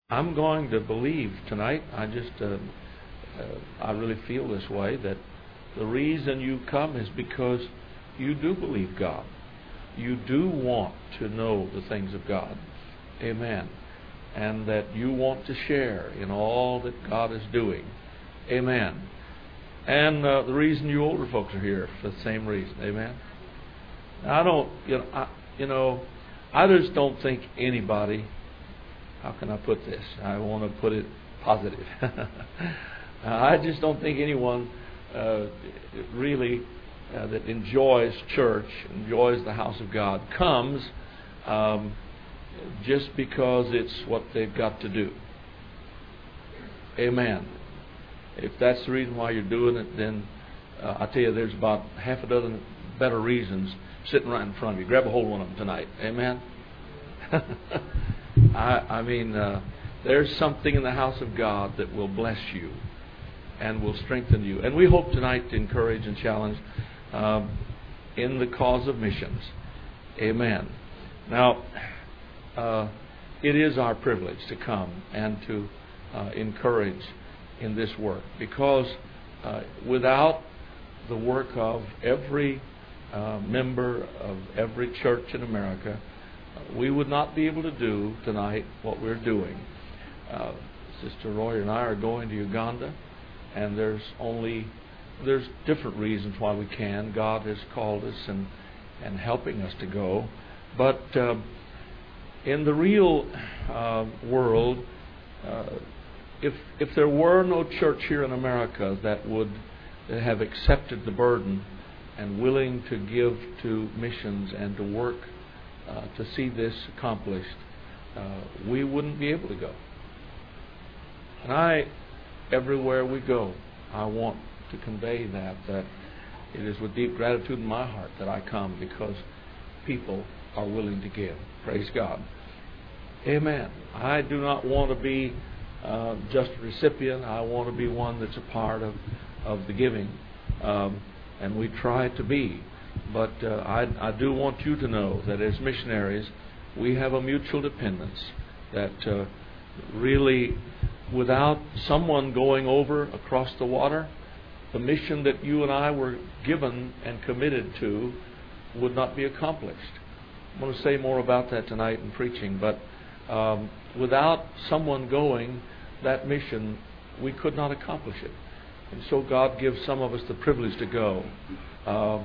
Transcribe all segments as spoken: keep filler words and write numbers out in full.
I'm going to believe tonight. I just, uh, uh, I really feel this way, that the reason you come is because you do believe God. You do want to know the things of God. Amen. And that you want to share in all that God is doing. Amen. And uh, the reason you older folks are here, for the same reason. Amen. Now, I don't, you know, I, you know, I just don't think anybody, how can I put this? I want to put it positive. I just don't think anyone uh, really uh, that enjoys church, enjoys the house of God, comes um, just because it's what they've got to do. Amen. If that's the reason why you're doing it, then uh, I tell you, there's about half a dozen better reasons sitting right in front of you. Grab a hold of one of them tonight. Amen. I, I mean, uh, there's something in the house of God that will bless you and will strengthen you. And we hope tonight to encourage and challenge um, in the cause of missions. Amen. Now, uh, it is our privilege to come and to uh, encourage in this work, because uh, without the work of every uh, member of every church in America, we would not be able to do tonight what we're doing. Uh, Sister Roy and I are going to Uganda, and there's only there's different reasons why we can. God has called us and and helping us to go, but uh, in the real uh, world, uh, if if there were no church here in America that would have accepted the burden and willing to give to missions and to work Uh, to see this accomplished, uh, we wouldn't be able to go. And I, everywhere we go, I want to convey that, that it is with deep gratitude in my heart that I come, because people are willing to give. Praise God. Amen. I do not want to be uh, just a recipient. I want to be one that's a part of, of the giving. Um, and we try to be. But uh, I, I do want you to know that as missionaries, we have a mutual dependence, that uh, really, without someone going over across the water, the mission that you and I were given and committed to would not be accomplished. I'm going to say more about that tonight in preaching, but um, without someone going that mission, we could not accomplish it. And so God gives some of us the privilege to go. Uh,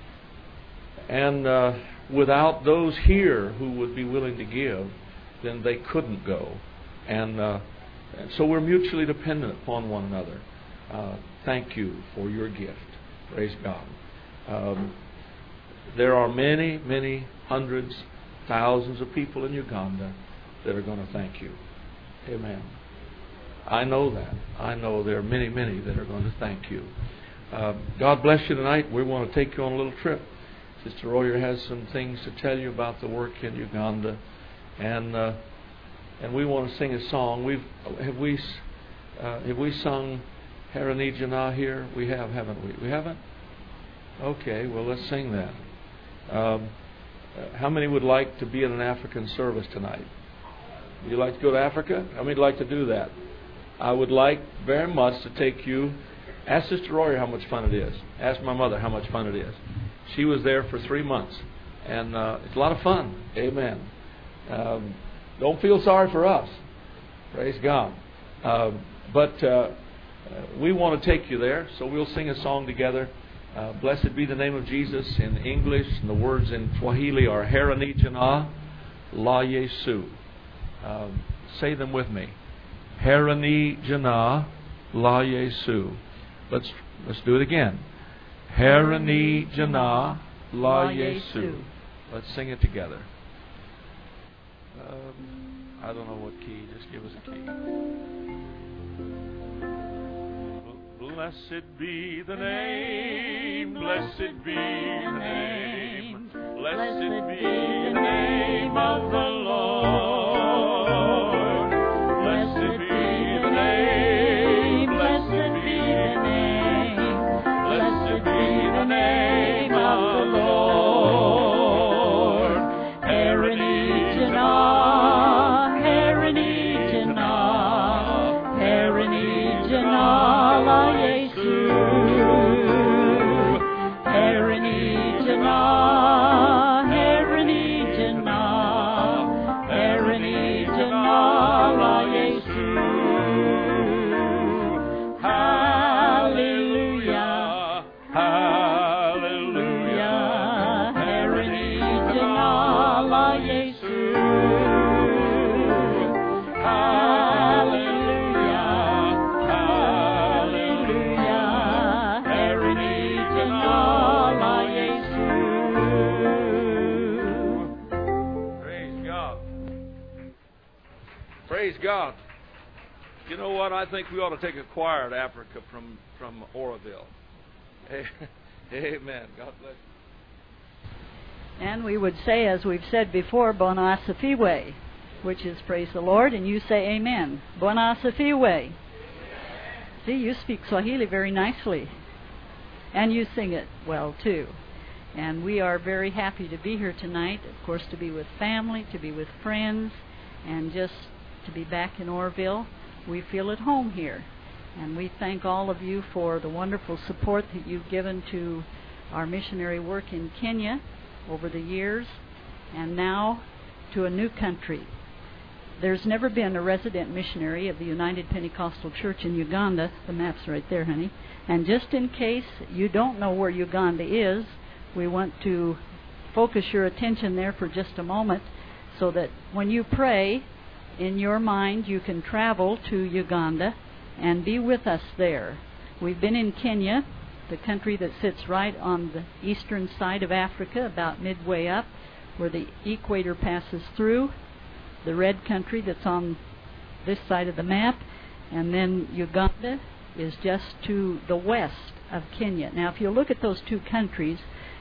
And uh, without those here who would be willing to give, then they couldn't go. And, uh, and so we're mutually dependent upon one another. Uh, thank you for your gift. Praise God. Um, there are many, many hundreds, thousands of people in Uganda that are going to thank you. Amen. I know that. I know there are many, many that are going to thank you. Uh, God bless you tonight. We want to take you on a little trip. Sister Royer has some things to tell you about the work in Uganda, and uh, and we want to sing a song. We've have we uh, have we sung Harani Jana here? We have, haven't we? We haven't. Okay, well, let's sing that. Um, how many would like to be in an African service tonight? Would you like to go to Africa? How many would like to do that? I would like very much to take you. Ask Sister Royer how much fun it is. Ask my mother how much fun it is. She was there for three months, and uh, it's a lot of fun. Amen. Um, don't feel sorry for us. Praise God. Uh, but uh, we want to take you there, so we'll sing a song together. Uh, Blessed be the name of Jesus in English, and the words in Swahili are Harani Jana La Yesu. Uh, say them with me. Harani Jana La Yesu. Let's let's do it again. Harani Jana La Yesu. Let's sing it together. Um, I don't know what key. Just give us a key. Blessed be the name. Blessed be the name. Blessed be the name of the Lord. Blessed be the name. Blessed be the name. Blessed be the name of the Lord. Harani Jana, Harani Jana. Yesu. Herini Jana, Herini Jana, Herini Jana La Yesu. Hallelujah, Hallelujah, Herini Jana La Yesu. Praise God. You know what? I think we ought to take a choir to Africa from, from Oroville. Amen. God bless you. And we would say, as we've said before, Bona Asifiwe, which is praise the Lord, and you say amen. Bona Asifiwe. See, you speak Swahili very nicely. And you sing it well, too. And we are very happy to be here tonight, of course, to be with family, to be with friends, and just to be back in Oroville. We feel at home here. And we thank all of you for the wonderful support that you've given to our missionary work in Kenya over the years, and now to a new country. There's never been a resident missionary of the United Pentecostal Church in Uganda. The map's right there, honey. And just in case you don't know where Uganda is, we want to focus your attention there for just a moment, so that when you pray, in your mind you can travel to Uganda and be with us there. We've been in Kenya, the country that sits right on the eastern side of Africa, about midway up, where the equator passes through, the red country that's on this side of the map, and then Uganda is just to the west of Kenya. Now, if you look at those two countries,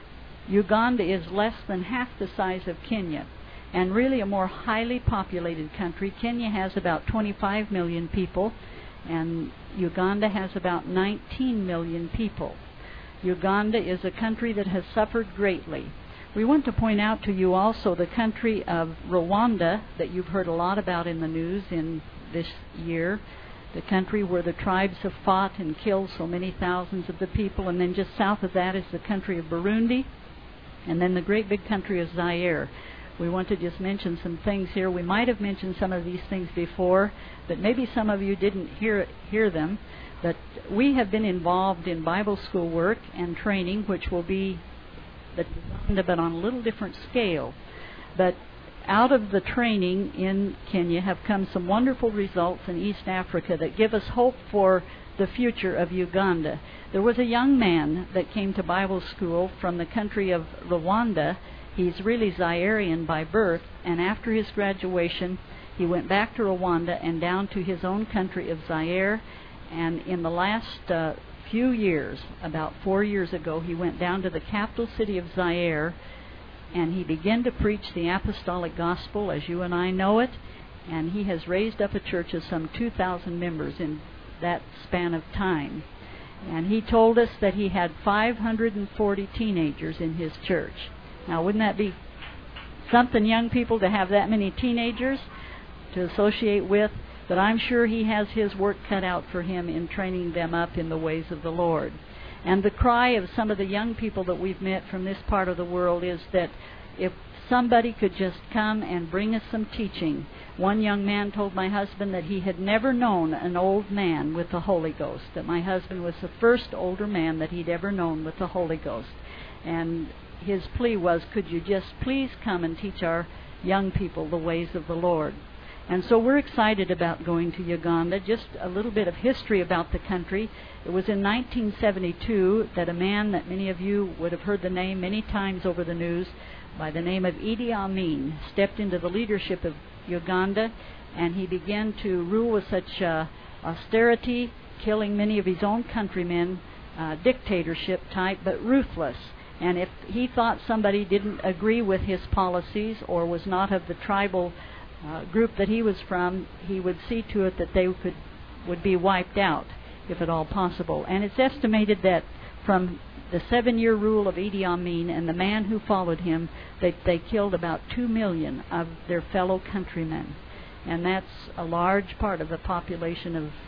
Uganda is less than half the size of Kenya, and really a more highly populated country. Kenya has about twenty-five million people, and Uganda has about nineteen million people. Uganda is a country that has suffered greatly. We want to point out to you also the country of Rwanda that you've heard a lot about in the news in this year, the country where the tribes have fought and killed so many thousands of the people, and then just south of that is the country of Burundi, and then the great big country of Zaire. We want to just mention some things here. We might have mentioned some of these things before, but maybe some of you didn't hear hear them. But we have been involved in Bible school work and training, which will be the but on a little different scale. But out of the training in Kenya have come some wonderful results in East Africa that give us hope for the future of Uganda. There was a young man that came to Bible school from the country of Rwanda. He's really Zairean by birth, and after his graduation, he went back to Rwanda and down to his own country of Zaire. And in the last uh, few years, about four years ago, he went down to the capital city of Zaire, and he began to preach the apostolic gospel as you and I know it, and he has raised up a church of some two thousand members in that span of time. And he told us that he had five hundred forty teenagers in his church. Now, wouldn't that be something, young people, to have that many teenagers to associate with? But I'm sure he has his work cut out for him in training them up in the ways of the Lord. And the cry of some of the young people that we've met from this part of the world is that if somebody could just come and bring us some teaching. One young man told my husband that he had never known an old man with the Holy Ghost, that my husband was the first older man that he'd ever known with the Holy Ghost. And his plea was, could you just please come and teach our young people the ways of the Lord? And so we're excited about going to Uganda. Just a little bit of history about the country. It was in nineteen seventy-two that a man that many of you would have heard the name many times over the news, by the name of Idi Amin, stepped into the leadership of Uganda, and he began to rule with such uh, austerity, killing many of his own countrymen, uh, dictatorship type, but ruthless. And if he thought somebody didn't agree with his policies or was not of the tribal uh, group that he was from, he would see to it that they could would be wiped out, if at all possible. And it's estimated that from the seven-year rule of Idi Amin and the man who followed him, they, they killed about two million of their fellow countrymen. And that's a large part of the population of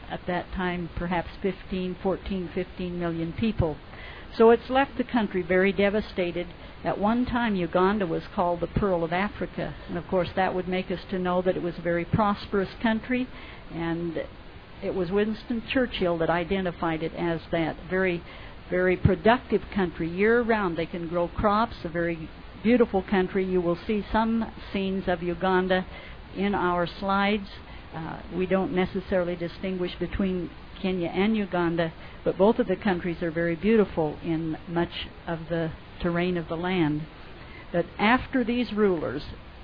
at that time perhaps fifteen, fourteen, fifteen million people. So it's left the country very devastated. At one time, Uganda was called the Pearl of Africa. And of course, that would make us to know that it was a very prosperous country. And it was Winston Churchill that identified it as that very, very productive country. Year-round, they can grow crops, a very beautiful country. You will see some scenes of Uganda in our slides. Uh, we don't necessarily distinguish between Kenya and Uganda, but both of the countries are very beautiful in much of the terrain of the land. But after these rulers,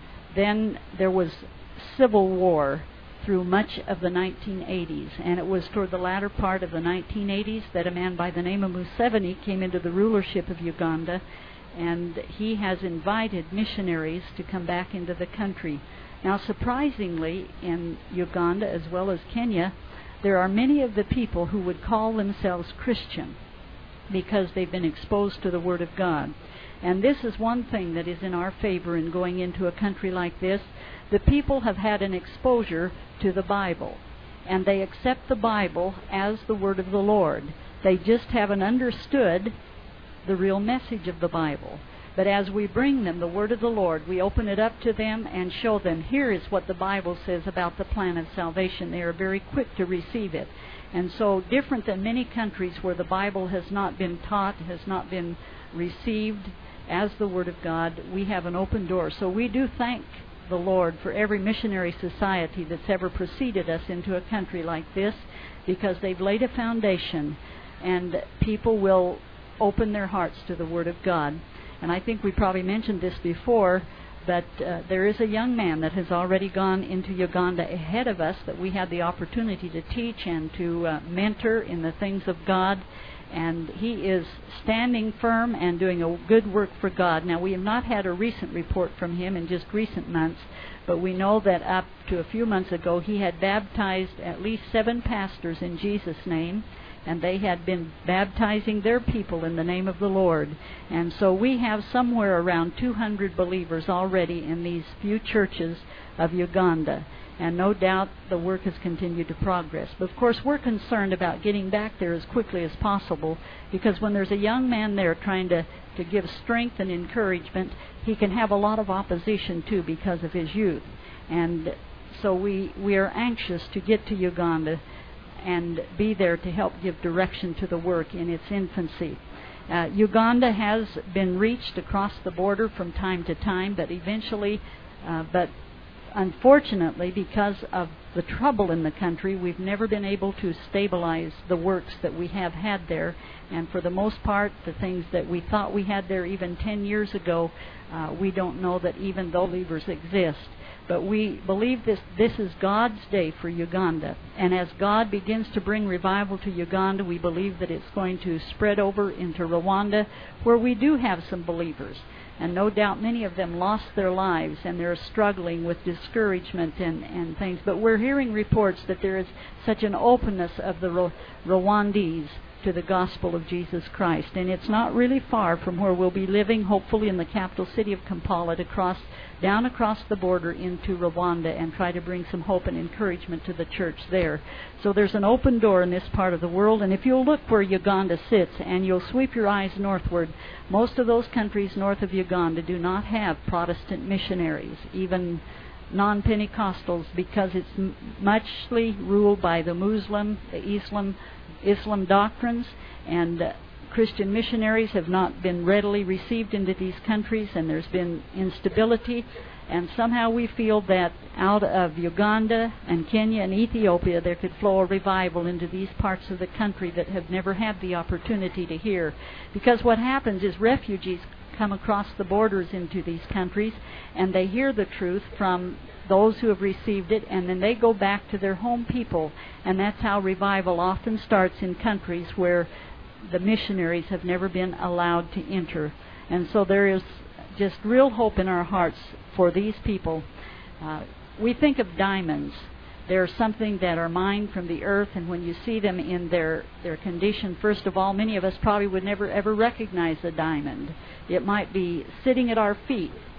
then there was civil war through much of the nineteen eighties, and it was toward the latter part of the nineteen eighties that a man by the name of Museveni came into the rulership of Uganda, and he has invited missionaries to come back into the country. Now, surprisingly, in Uganda as well as Kenya, there are many of the people who would call themselves Christian because they've been exposed to the Word of God. And this is one thing that is in our favor in going into a country like this. The people have had an exposure to the Bible, and they accept the Bible as the Word of the Lord. They just haven't understood the real message of the Bible. But as we bring them the Word of the Lord, we open it up to them and show them, here is what the Bible says about the plan of salvation. They are very quick to receive it. And so, different than many countries where the Bible has not been taught, has not been received as the Word of God, we have an open door. So we do thank the Lord for every missionary society that's ever preceded us into a country like this, because they've laid a foundation, and people will open their hearts to the Word of God. And I think we probably mentioned this before, but uh, there is a young man that has already gone into Uganda ahead of us that we had the opportunity to teach and to uh, mentor in the things of God. And he is standing firm and doing a good work for God. Now, we have not had a recent report from him in just recent months, but we know that up to a few months ago he had baptized at least seven pastors in Jesus' name, and they had been baptizing their people in the name of the Lord. And so we have somewhere around two hundred believers already in these few churches of Uganda. And no doubt the work has continued to progress. But of course we're concerned about getting back there as quickly as possible, because when there's a young man there trying to, to give strength and encouragement, he can have a lot of opposition too because of his youth. And so we, we are anxious to get to Uganda and be there to help give direction to the work in its infancy. Uh, Uganda has been reached across the border from time to time, but eventually, uh, but unfortunately, because of the trouble in the country, we've never been able to stabilize the works that we have had there. And for the most part, the things that we thought we had there even ten years ago, uh, we don't know that even those believers exist. But we believe this this is God's day for Uganda. And as God begins to bring revival to Uganda, we believe that it's going to spread over into Rwanda, where we do have some believers. And no doubt many of them lost their lives, and they're struggling with discouragement and, and things. But we're hearing reports that there is such an openness of the Rwandese to the gospel of Jesus Christ. And it's not really far from where we'll be living, hopefully in the capital city of Kampala, to cross down across the border into Rwanda and try to bring some hope and encouragement to the church there. So there's an open door in this part of the world. And if you'll look where Uganda sits and you'll sweep your eyes northward, most of those countries north of Uganda do not have Protestant missionaries, even non-Pentecostals, because it's m- muchly ruled by the Muslim, the Islam, Islam doctrines, and uh, Christian missionaries have not been readily received into these countries, and there's been instability. And somehow we feel that out of Uganda and Kenya and Ethiopia there could flow a revival into these parts of the country that have never had the opportunity to hear. Because what happens is refugees come across the borders into these countries, and they hear the truth from those who have received it, and then they go back to their home people. And that's how revival often starts in countries where the missionaries have never been allowed to enter. And so there is just real hope in our hearts for these people. Uh, we think of diamonds. They're something that are mined from the earth, and when you see them in their, their condition, first of all, many of us probably would never ever recognize a diamond. It might be sitting at our feet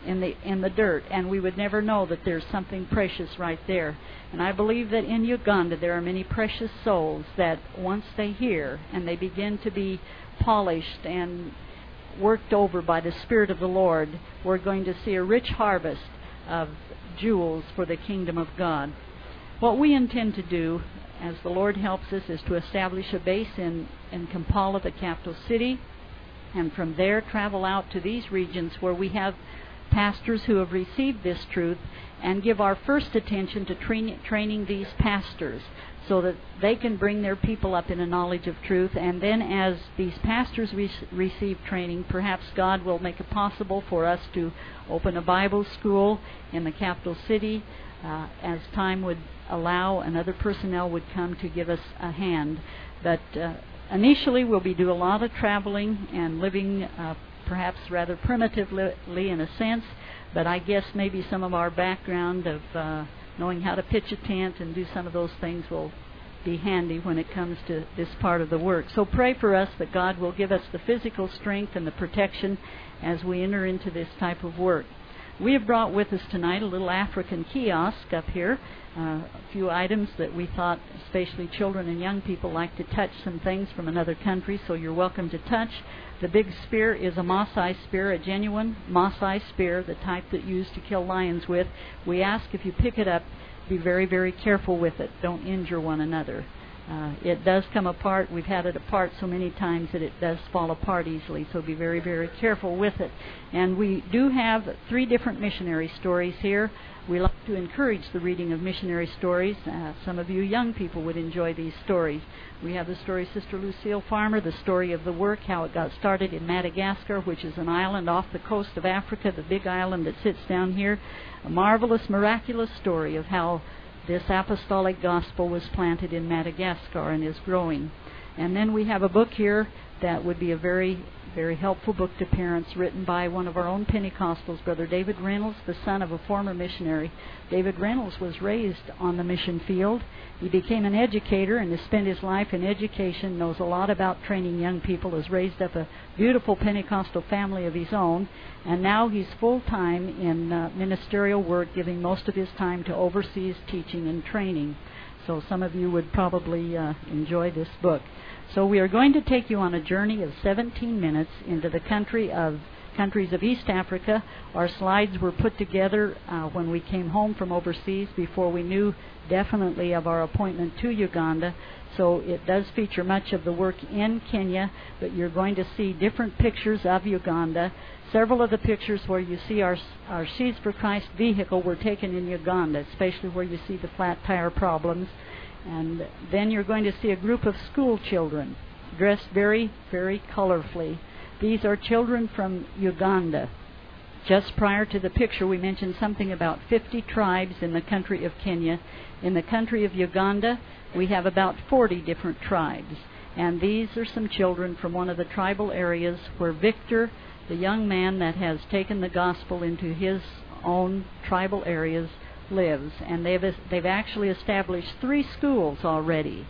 in the in the dirt, and we would never know that there's something precious right there. And I believe that in Uganda there are many precious souls that once they hear and they begin to be polished and worked over by the Spirit of the Lord, we're going to see a rich harvest of jewels for the kingdom of God. What we intend to do, as the Lord helps us, is to establish a base in, in Kampala, the capital city, and from there travel out to these regions where we have pastors who have received this truth, and give our first attention to train, training these pastors so that they can bring their people up in a knowledge of truth. And then as these pastors re- receive training, perhaps God will make it possible for us to open a Bible school in the capital city uh, as time would allow, and other personnel would come to give us a hand. But uh, initially we'll be doing a lot of traveling and living uh, perhaps rather primitively in a sense, but I guess maybe some of our background of uh, knowing how to pitch a tent and do some of those things will be handy when it comes to this part of the work. So pray for us that God will give us the physical strength and the protection as we enter into this type of work. We have brought with us tonight a little African kiosk up here, uh, a few items that we thought, especially children and young people, like to touch some things from another country, so you're welcome to touch. The big spear is a Maasai spear, a genuine Maasai spear, the type that you use to kill lions with. We ask if you pick it up, be very, very careful with it. Don't injure one another. Uh, it does come apart. We've had it apart so many times that it does fall apart easily, so be very, very careful with it. And we do have three different missionary stories here. We like to encourage the reading of missionary stories. Uh, some of you young people would enjoy these stories. We have the story of Sister Lucille Farmer, the story of the work, how it got started in Madagascar, which is an island off the coast of Africa, the big island that sits down here. A marvelous, miraculous story of how this apostolic gospel was planted in Madagascar and is growing. And then we have a book here that would be a very, very helpful book to parents, written by one of our own Pentecostals, Brother David Reynolds, the son of a former missionary. David Reynolds was raised on the mission field. He became an educator and has spent his life in education, knows a lot about training young people, has raised up a beautiful Pentecostal family of his own, and now he's full-time in uh, ministerial work, giving most of his time to overseas teaching and training. So some of you would probably uh, enjoy this book. So we are going to take you on a journey of seventeen minutes into the country of countries of East Africa. Our slides were put together uh, when we came home from overseas, before we knew definitely of our appointment to Uganda. So it does feature much of the work in Kenya, but you're going to see different pictures of Uganda. Several of the pictures where you see our, our Seeds for Christ vehicle were taken in Uganda, especially where you see the flat tire problems. And then you're going to see a group of school children dressed very, very colorfully. These are children from Uganda. Just prior to the picture, we mentioned something about fifty tribes in the country of Kenya. In the country of Uganda, we have about forty different tribes. And these are some children from one of the tribal areas where Victor, the young man that has taken the gospel into his own tribal areas, lives. And they've they've actually established three schools already,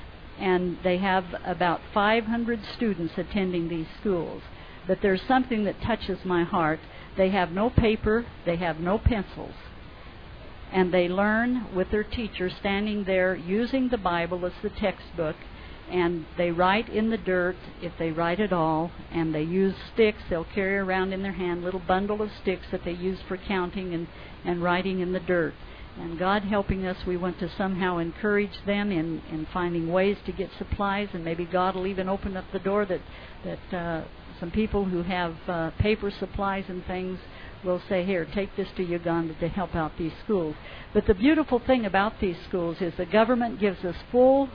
and they have about five hundred students attending these schools. But there's something that touches my heart. They have no paper, they have no pencils, and they learn with their teacher standing there using the Bible as the textbook, and they write in the dirt, if they write at all, and they use sticks. They'll carry around in their hand a little bundle of sticks that they use for counting and, and writing in the dirt. And God helping us, we want to somehow encourage them in, in finding ways to get supplies, and maybe God will even open up the door that, that uh, some people who have uh, paper supplies and things will say, here, take this to Uganda to help out these schools. But the beautiful thing about these schools is the government gives us full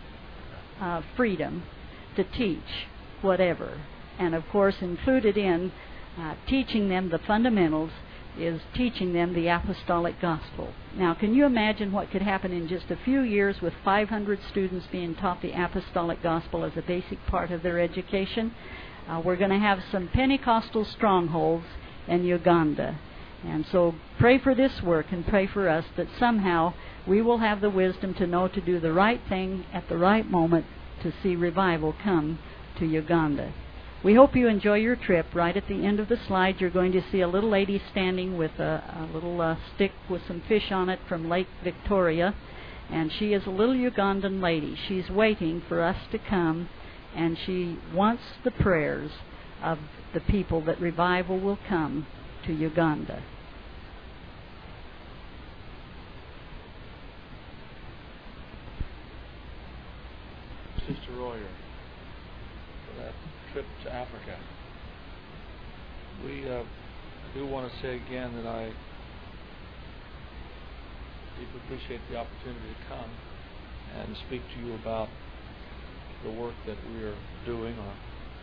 uh, freedom to teach whatever. And of course, included in uh, teaching them the fundamentals is teaching them the apostolic gospel. Now, can you imagine what could happen in just a few years with five hundred students being taught the apostolic gospel as a basic part of their education? Uh, we're going to have some Pentecostal strongholds in Uganda. And so pray for this work and pray for us that somehow we will have the wisdom to know to do the right thing at the right moment to see revival come to Uganda. We hope you enjoy your trip. Right at the end of the slide, you're going to see a little lady standing with a, a little uh, stick with some fish on it from Lake Victoria. And she is a little Ugandan lady. She's waiting for us to come, and she wants the prayers of the people that revival will come to Uganda. Sister Royer, for that trip to Africa. We uh, do want to say again that I deeply appreciate the opportunity to come and speak to you about the work that we are doing or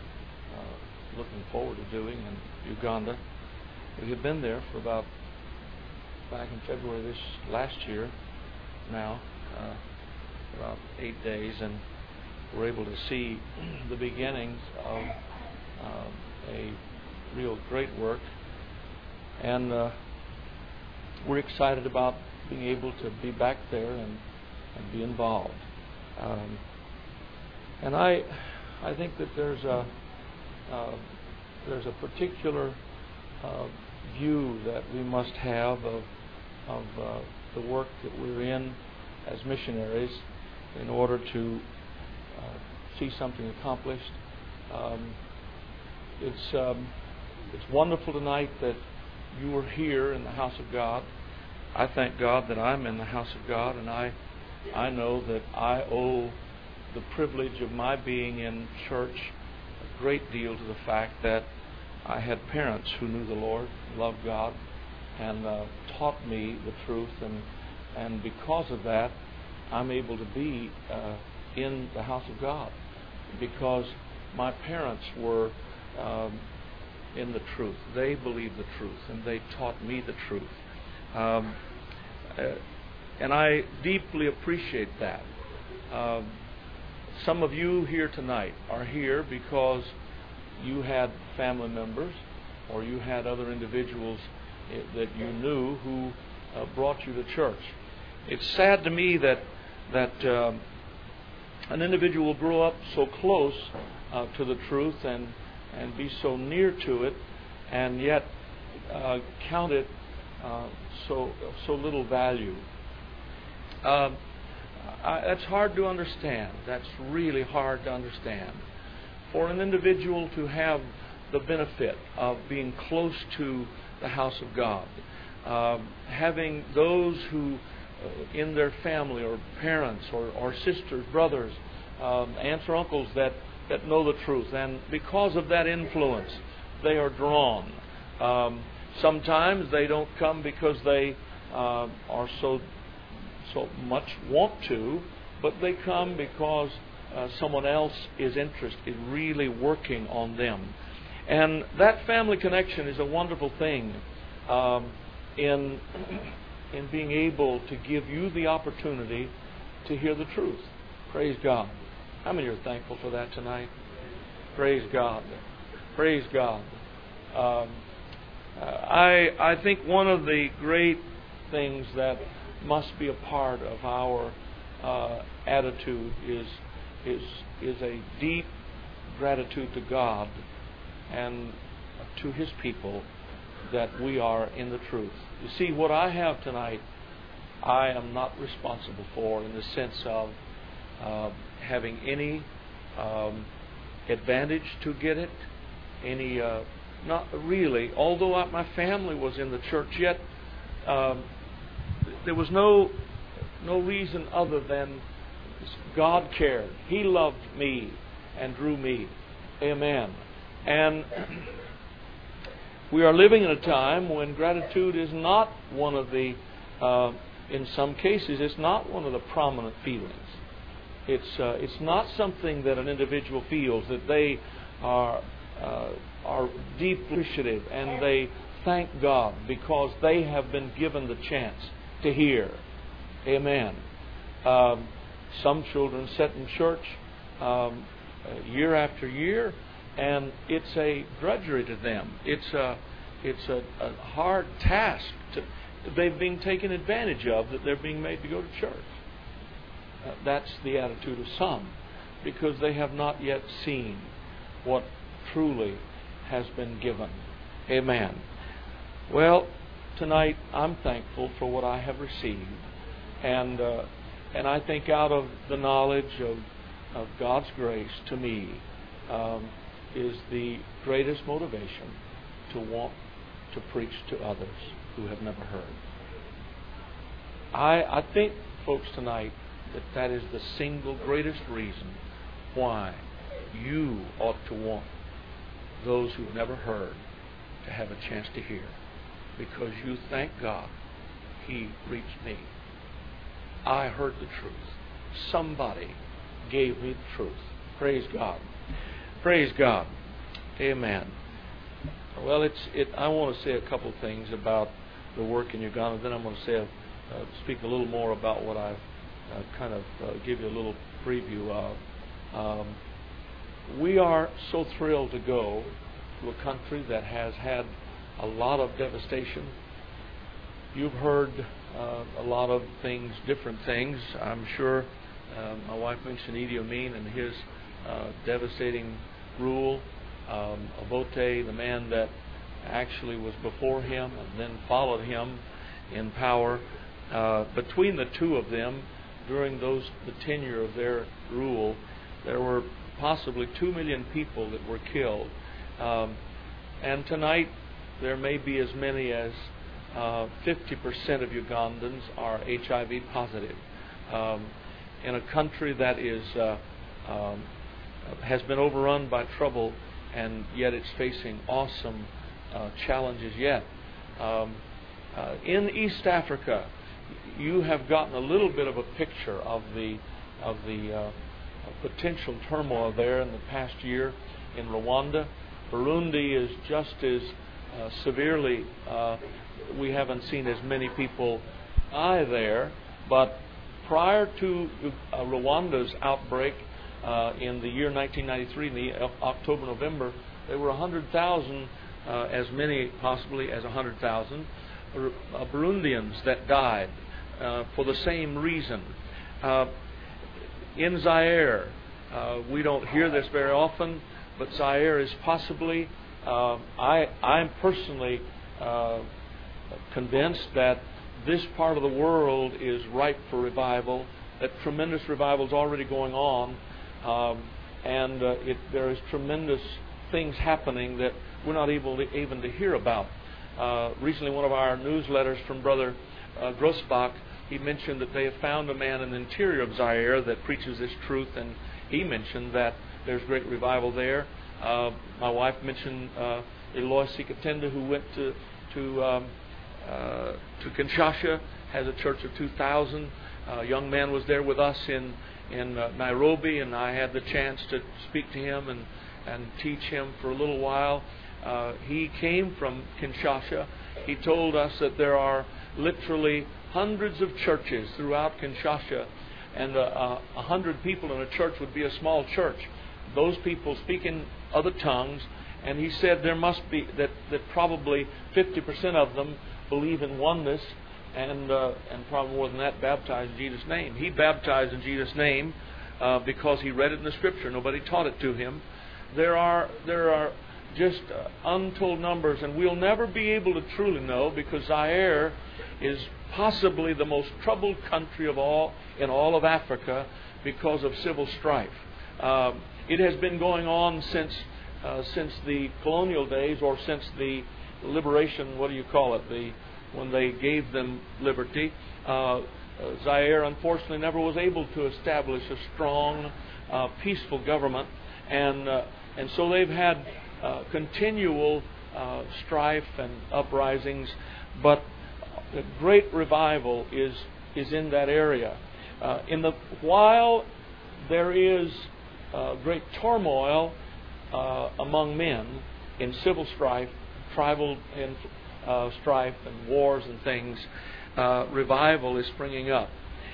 uh, looking forward to doing in Uganda. We have been there for about, back in February this last year now, uh, about eight days, and we're able to see the beginnings of uh, a real great work, and uh, we're excited about being able to be back there and, and be involved. Um, and I, I think that there's a uh, there's a particular uh, view that we must have of of uh, the work that we're in as missionaries in order to uh, see something accomplished. Um, it's um, it's wonderful tonight that you are here in the house of God. I thank God that I'm in the house of God, and I I know that I owe the privilege of my being in church a great deal to the fact that I had parents who knew the Lord, loved God, and uh, taught me the truth, and and because of that, I'm able to be uh, in the house of God because my parents were um, in the truth. They believed the truth, and they taught me the truth. Um, uh, and I deeply appreciate that. Um, some of you here tonight are here because you had family members or you had other individuals that you knew who uh, brought you to church. It's sad to me that that um, an individual will grow up so close uh, to the truth and and be so near to it, and yet uh, count it uh, so so little value. Uh, I, that's hard to understand. That's really hard to understand. For an individual to have the benefit of being close to the house of God, uh, having those who uh, in their family or parents or, or sisters, brothers, um, aunts or uncles that, that know the truth, and because of that influence they are drawn. Um, sometimes they don't come because they uh, are so so much want to, but they come because uh, someone else is interested in really working on them. And that family connection is a wonderful thing um, in in being able to give you the opportunity to hear the truth. Praise God. How many are thankful for that tonight? Praise God. Praise God. Um, I I think one of the great things that must be a part of our uh, attitude is is is a deep gratitude to God and to His people that we are in the truth. You see, what I have tonight, I am not responsible for in the sense of uh, having any um, advantage to get it, any uh, not really. Although I, my family was in the church, yet um, there was no no reason other than God cared. He loved me and drew me. Amen. And we are living in a time when gratitude is not one of the, uh, in some cases, it's not one of the prominent feelings. It's uh, it's not something that an individual feels, that they are uh, are deeply appreciative and they thank God because they have been given the chance to hear. Amen. Um, some children sit in church um, year after year, and it's a drudgery to them. It's a it's a, a hard task. To, they've been taken advantage of, that they're being made to go to church. Uh, that's the attitude of some, because they have not yet seen what truly has been given. Amen. Well, tonight I'm thankful for what I have received. And uh, and I think out of the knowledge of, of God's grace to me um, is the greatest motivation to want to preach to others who have never heard. I, I think, folks, tonight that that is the single greatest reason why you ought to want those who've never heard to have a chance to hear. Because you thank God He reached me. I heard the truth. Somebody gave me the truth. Praise God. Praise God. Amen. Well, it's it. I want to say a couple things about the work in Uganda. Then I'm going to say, uh, speak a little more about what I've uh, kind of uh, give you a little preview of. Um, we are so thrilled to go to a country that has had a lot of devastation. You've heard uh, a lot of things, different things. I'm sure uh, my wife mentioned Idi Amin and his uh, devastating rule. Um, Obote, the man that actually was before him and then followed him in power. Uh, between the two of them, during those the tenure of their rule, there were possibly two million people that were killed. Um, and tonight, there may be as many as uh, fifty percent of Ugandans are H I V positive. Um, in a country that is uh, um, has been overrun by trouble, and yet it's facing awesome uh, challenges yet. Um, uh, in East Africa, you have gotten a little bit of a picture of the of the uh, potential turmoil there in the past year. In Rwanda, Burundi is just as uh, severely. Uh, we haven't seen as many people die there, but prior to uh, Rwanda's outbreak uh, in the year nineteen ninety-three, in the uh, October, November, there were one hundred thousand, uh, as many possibly as one hundred thousand uh, Burundians that died uh, for the same reason. Uh, in Zaire, uh, we don't hear this very often, but Zaire is possibly, uh, I, I'm personally uh, convinced that this part of the world is ripe for revival, that tremendous revival is already going on, um, and uh, it, there is tremendous things happening that we're not able to, even to hear about. Uh, recently, one of our newsletters from Brother uh, Grossbach, he mentioned that they have found a man in the interior of Zaire that preaches this truth, and he mentioned that there's great revival there. Uh, my wife mentioned uh, Eloy Sikatenda, who went to to um, uh, to Kinshasa, has a church of two thousand. A young man was there with us in in uh, Nairobi, and I had the chance to speak to him and and teach him for a little while. Uh, he came from Kinshasa. He told us that there are literally hundreds of churches throughout Kinshasa, and uh, uh, a hundred people in a church would be a small church. Those people speak in other tongues, and he said there must be that, that probably fifty percent of them believe in oneness, and uh, and probably more than that baptize in Jesus' name. He baptized in Jesus' name uh, because he read it in the Scripture. Nobody taught it to him. There are there are just uh, untold numbers, and we'll never be able to truly know, because Zaire is possibly the most troubled country of all in all of Africa because of civil strife. Um, it has been going on since uh, since the colonial days, or since the liberation. What do you call it? The when they gave them liberty. Uh, uh, Zaire, unfortunately, never was able to establish a strong, uh, peaceful government, and uh, and so they've had uh, continual uh, strife and uprisings. But the great revival is is in that area. Uh, in the while there is uh, great turmoil uh, among men in civil strife, tribal and uh, strife and wars and things, uh, revival is springing up,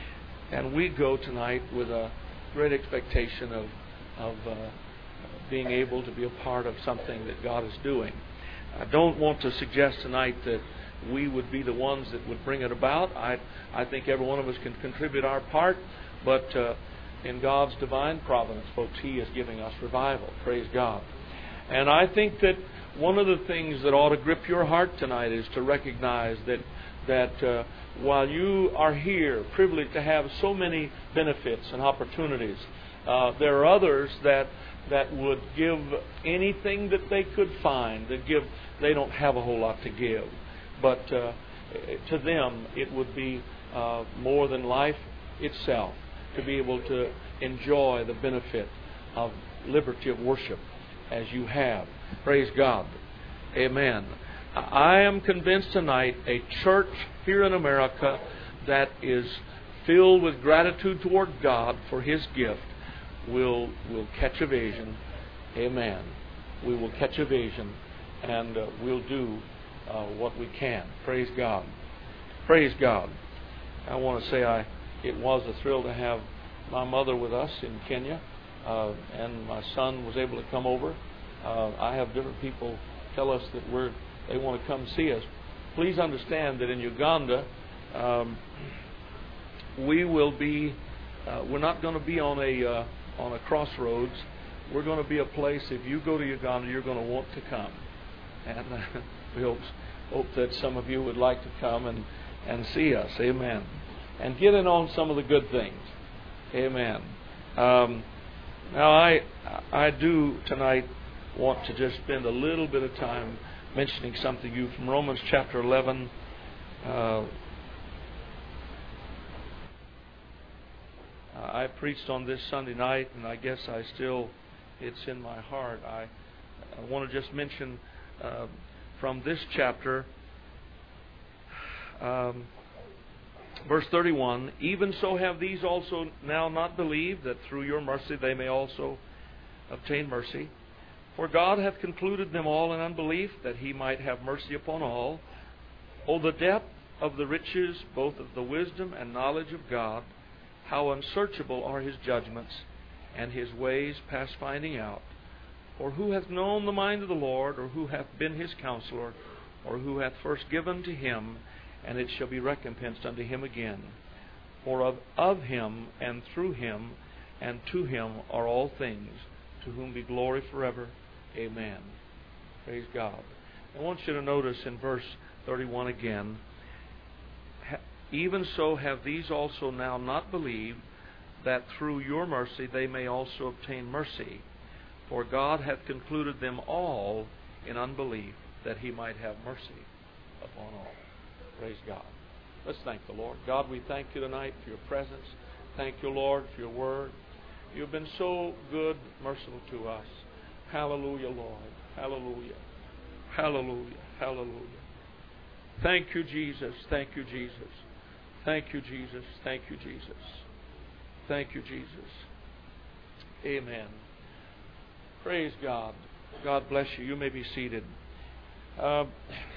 and we go tonight with a great expectation of of uh, being able to be a part of something that God is doing. I don't want to suggest tonight that we would be the ones that would bring it about. I I think every one of us can contribute our part, but uh, in God's divine providence, folks, He is giving us revival. Praise God. And I think that one of the things that ought to grip your heart tonight is to recognize that that uh, while you are here, privileged to have so many benefits and opportunities, uh, there are others that that would give anything that they could find. That give, they don't have a whole lot to give, but uh, to them it would be uh, more than life itself to be able to enjoy the benefit of liberty of worship as you have. Praise God. Amen. I am convinced tonight a church here in America that is filled with gratitude toward God for His gift will will catch a vision. Amen. We will catch a vision, and uh, we'll do uh, what we can. Praise God. Praise God. I want to say I it was a thrill to have my mother with us in Kenya, uh, and my son was able to come over. Uh, I have different people tell us that we're they want to come see us. Please understand that in Uganda, um, we will be. Uh, we're not going to be on a uh, on a crossroads. We're going to be a place. If you go to Uganda, you're going to want to come, and uh, we hope hope that some of you would like to come and and see us. Amen. And get in on some of the good things. Amen. Um, now I I do tonight want to just spend a little bit of time mentioning something to you from Romans chapter eleven. Uh, I preached on this Sunday night, and I guess I still, it's in my heart. I, I want to just mention uh, from this chapter, um, verse thirty-one, even so have these also now not believed, that through your mercy they may also obtain mercy. For God hath concluded them all in unbelief, that He might have mercy upon all. O the depth of the riches, both of the wisdom and knowledge of God! How unsearchable are His judgments, and His ways past finding out. For who hath known the mind of the Lord, or who hath been His counselor, or who hath first given to Him, and it shall be recompensed unto him again? For of, of Him, and through Him, and to Him are all things, to whom be glory forever. Amen. Praise God. I want you to notice in verse thirty-one again, even so have these also now not believed, that through your mercy they may also obtain mercy. For God hath concluded them all in unbelief, that He might have mercy upon all. Praise God. Let's thank the Lord. God, we thank You tonight for Your presence. Thank You, Lord, for Your word. You've been so good, merciful to us. Hallelujah, Lord. Hallelujah. Hallelujah. Hallelujah. Thank You, Jesus. Thank You, Jesus. Thank You, Jesus. Thank You, Jesus. Thank You, Jesus. Amen. Praise God. God bless you. You may be seated. Uh,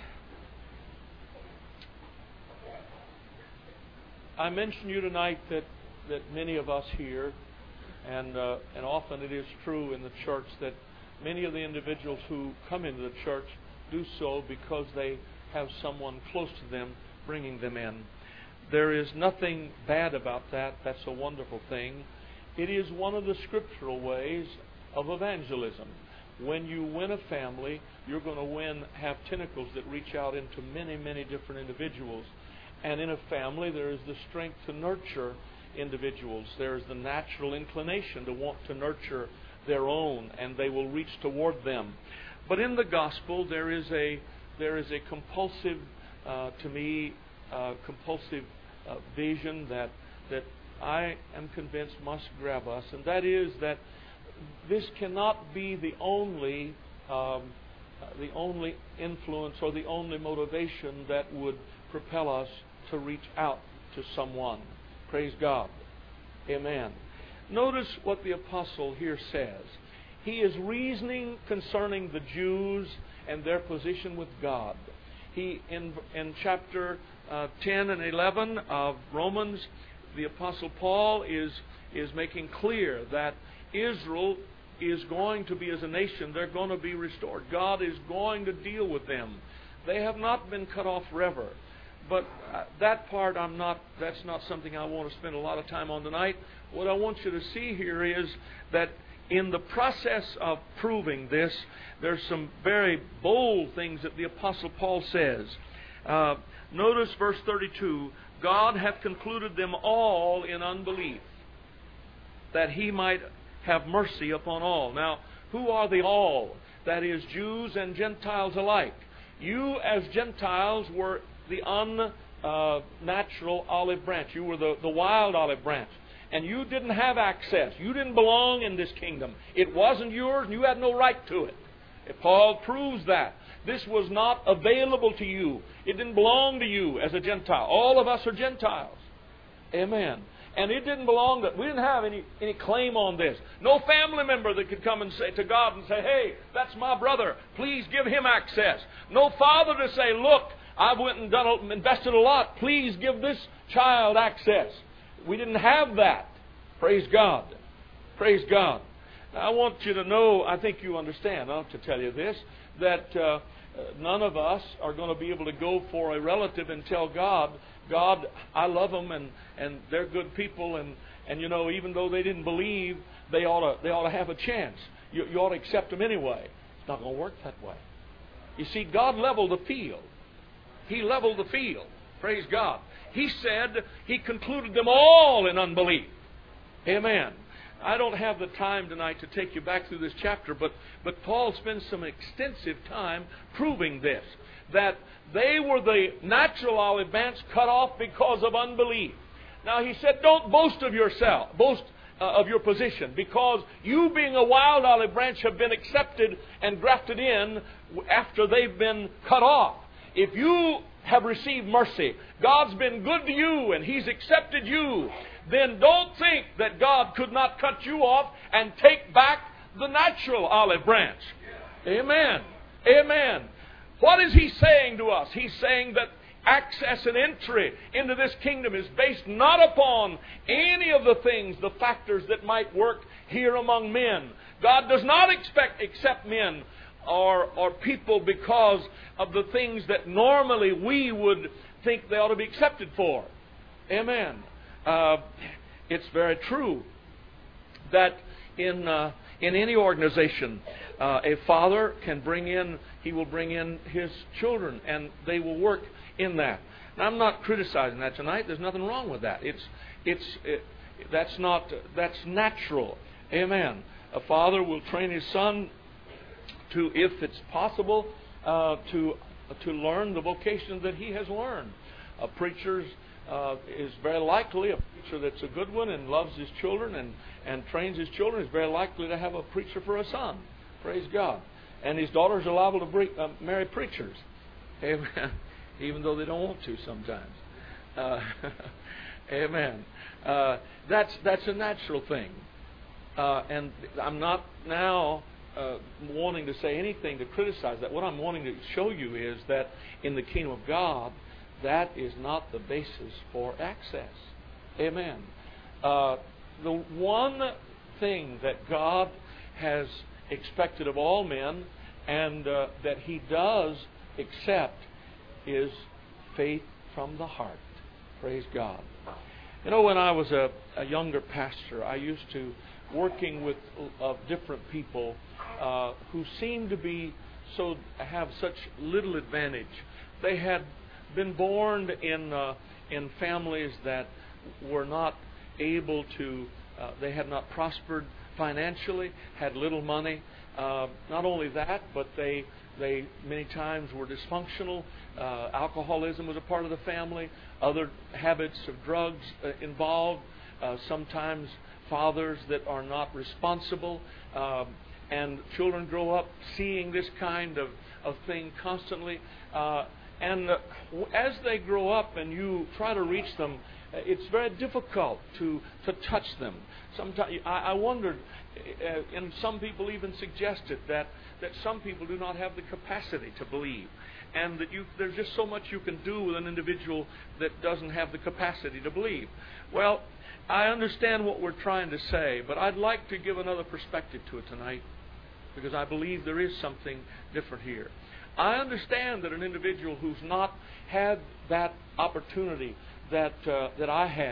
I mentioned you tonight that, that many of us here, and uh, and often it is true in the church, that many of the individuals who come into the church do so because they have someone close to them bringing them in. There is nothing bad about that. That's a wonderful thing. It is one of the scriptural ways of evangelism. When you win a family, you're going to win, have tentacles that reach out into many, many different individuals. And in a family, there is the strength to nurture individuals. There is the natural inclination to want to nurture their own, and they will reach toward them. But in the gospel, there is a there is a compulsive, uh, to me, uh, compulsive uh, vision that that I am convinced must grab us, and that is that this cannot be the only um, the only influence or the only motivation that would propel us to reach out to someone. Praise God. Amen. Notice what the apostle here says. He is reasoning concerning the Jews and their position with God. He in in chapter uh, ten and eleven of Romans, the apostle Paul is is making clear that Israel is going to be, as a nation, they're going to be restored. God is going to deal with them. They have not been cut off forever. But uh, that part, I'm not. That's not something I want to spend a lot of time on tonight. What I want you to see here is that in the process of proving this, there's some very bold things that the Apostle Paul says. Uh, notice verse thirty-two, God hath concluded them all in unbelief, that He might have mercy upon all. Now, who are the all? That is, Jews and Gentiles alike. You, as Gentiles, were the unnatural olive branch. You were the, the wild olive branch. And you didn't have access. You didn't belong in this kingdom. It wasn't yours, and you had no right to it. Paul proves that. This was not available to you. It didn't belong to you as a Gentile. All of us are Gentiles. Amen. And it didn't belong to... We didn't have any, any claim on this. No family member that could come and say to God and say, hey, that's my brother. Please give him access. No father to say, look, I went and done, invested a lot. Please give this child access. We didn't have that. Praise God. Praise God. Now, I want you to know, I think you understand, I don't have to tell you this, that uh, none of us are going to be able to go for a relative and tell God, God, I love them and, and they're good people, and, and you know, even though they didn't believe, they ought to, they ought to have a chance. You, you ought to accept them anyway. It's not going to work that way. You see, God leveled the field. He leveled the field. Praise God. He said He concluded them all in unbelief. Amen. I don't have the time tonight to take you back through this chapter, but, but Paul spends some extensive time proving this, that they were the natural olive branch cut off because of unbelief. Now he said, don't boast of yourself, boast uh, of your position, because you being a wild olive branch have been accepted and grafted in after they've been cut off. If you have received mercy, God's been good to you and He's accepted you, then don't think that God could not cut you off and take back the natural olive branch. Amen. Amen. What is He saying to us? He's saying that access and entry into this kingdom is based not upon any of the things, the factors that might work here among men. God does not expect accept men or, or people because of the things that normally we would think they ought to be accepted for. Amen. Uh, it's very true that in uh, in any organization, uh, a father can bring in, he will bring in his children, and they will work in that. Now, I'm not criticizing that tonight. There's nothing wrong with that. It's it's it, that's not that's natural. Amen. A father will train his son to, if it's possible, uh, to to learn the vocation that he has learned. A preacher's uh, is very likely, a preacher that's a good one and loves his children and, and trains his children is very likely to have a preacher for a son. Praise God. And his daughters are liable to bre- uh, marry preachers. Amen. Even though they don't want to sometimes. Uh, amen. Uh, that's, that's a natural thing. Uh, and I'm not now uh, wanting to say anything to criticize that. What I'm wanting to show you is that in the kingdom of God, that is not the basis for access. Amen. Uh, the one thing that God has expected of all men and uh, that He does accept is faith from the heart. Praise God. You know, when I was a, a younger pastor, I used to working with uh, different people uh, who seemed to be so have such little advantage. They had been born in uh, in families that were not able to, uh, they had not prospered financially, had little money. Uh, not only that, but they they many times were dysfunctional. Uh, alcoholism was a part of the family. Other habits of drugs uh, involved. Uh, sometimes fathers that are not responsible. Uh, and children grow up seeing this kind of, of thing constantly. Uh, And uh, as they grow up and you try to reach them, uh, it's very difficult to, to touch them. Sometimes I, I wondered, uh, and some people even suggested that, that some people do not have the capacity to believe. And that you, there's just so much you can do with an individual that doesn't have the capacity to believe. Well, I understand what we're trying to say, but I'd like to give another perspective to it tonight, because I believe there is something different here. I understand that an individual who's not had that opportunity that uh, that I had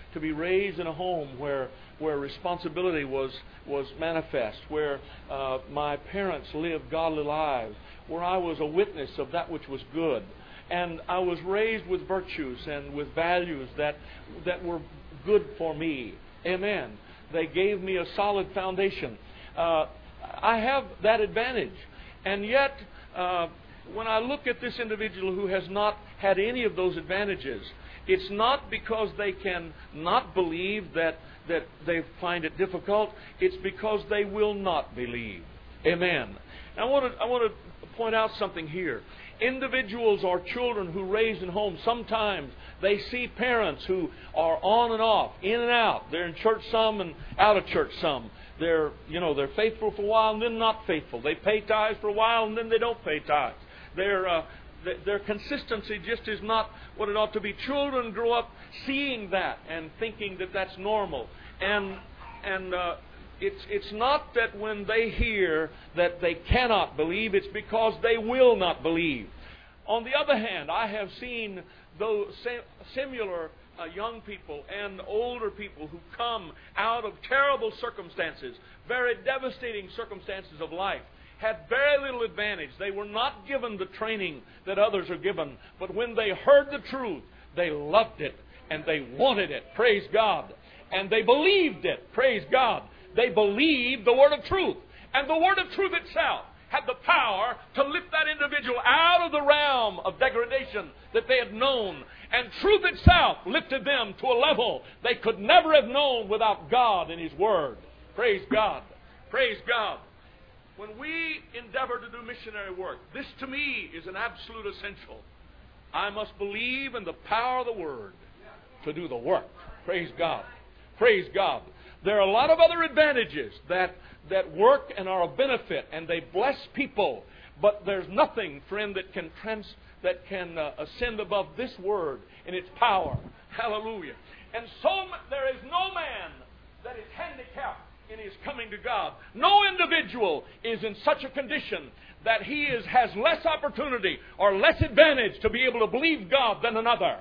to be raised in a home where where responsibility was was manifest, where uh, my parents lived godly lives, where I was a witness of that which was good, and I was raised with virtues and with values that that were good for me. Amen. They gave me a solid foundation. Uh, I have that advantage, and yet uh, when I look at this individual who has not had any of those advantages, it's not because they can not believe that, that they find it difficult. It's because they will not believe. Amen. And I want to I want to point out something here. Individuals or children who raised in homes, sometimes they see parents who are on and off, in and out. They're in church some and out of church some. They're, you know, they're faithful for a while and then not faithful. They pay tithes for a while and then they don't pay tithes. Their uh, th- their consistency just is not what it ought to be. Children grow up seeing that and thinking that that's normal. And and uh, it's it's not that when they hear that they cannot believe, it's because they will not believe. On the other hand, I have seen those similar uh, young people and older people who come out of terrible circumstances, very devastating circumstances of life, had very little advantage. They were not given the training that others are given, but when they heard the truth, they loved it and they wanted it. Praise God. And they believed it. Praise God. They believed the word of truth. And the word of truth itself had the power to lift that individual out of the realm of degradation that they had known. And truth itself lifted them to a level they could never have known without God and His Word. Praise God. Praise God. When we endeavor to do missionary work, this to me is an absolute essential. I must believe in the power of the Word to do the work. Praise God. Praise God. There are a lot of other advantages that, that work and are a benefit, and they bless people. But there's nothing, friend, that can trans, that can uh, ascend above this Word in its power. Hallelujah. And so there is no man that is handicapped in his coming to God. No individual is in such a condition that he is, has less opportunity or less advantage to be able to believe God than another.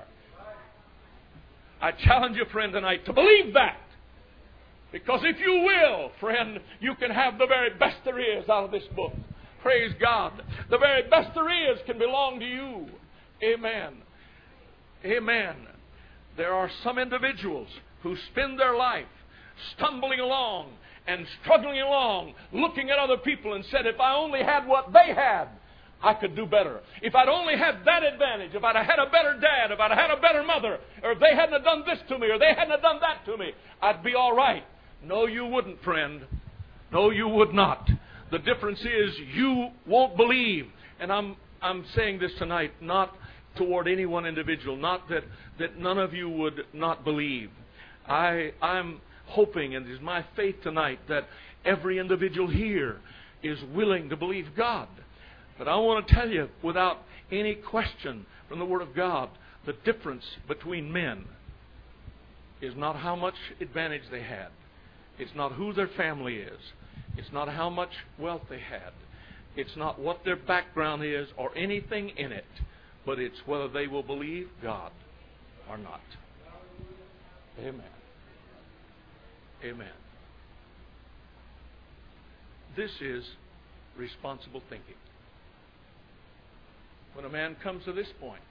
I challenge you, friend, tonight to believe that. Because if you will, friend, you can have the very best there is out of this book. Praise God. The very best there is can belong to you. Amen. Amen. There are some individuals who spend their life stumbling along and struggling along, looking at other people and said, if I only had what they had, I could do better. If I'd only had that advantage, if I'd have had a better dad, if I'd have had a better mother, or if they hadn't have done this to me, or they hadn't have done that to me, I'd be all right. No, you wouldn't, friend. No, you would not. The difference is you won't believe. And I'm I'm saying this tonight, not toward any one individual, not that, that none of you would not believe. I I'm hoping, and it is my faith tonight, that every individual here is willing to believe God. But I want to tell you, without any question from the Word of God, the difference between men is not how much advantage they had. It's not who their family is. It's not how much wealth they had. It's not what their background is or anything in it. But it's whether they will believe God or not. Amen. Amen. This is responsible thinking. When a man comes to this point,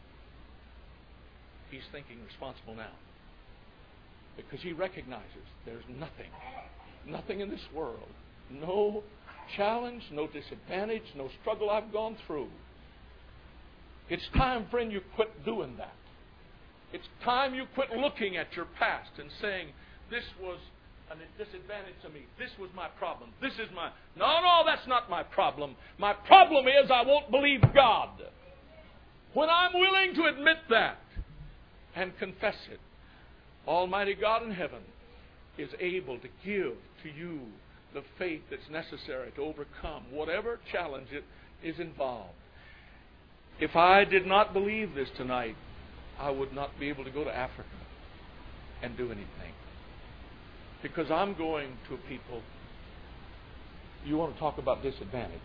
he's thinking responsible now. Because he recognizes there's nothing, nothing in this world, no challenge, no disadvantage, no struggle I've gone through. It's time, friend, you quit doing that. It's time you quit looking at your past and saying, this was a disadvantage to me. This was my problem. This is my... No, no, that's not my problem. My problem is I won't believe God. When I'm willing to admit that and confess it, Almighty God in heaven is able to give to you the faith that's necessary to overcome whatever challenge it is involved. If I did not believe this tonight, I would not be able to go to Africa and do anything. Because I'm going to a people, you want to talk about disadvantage.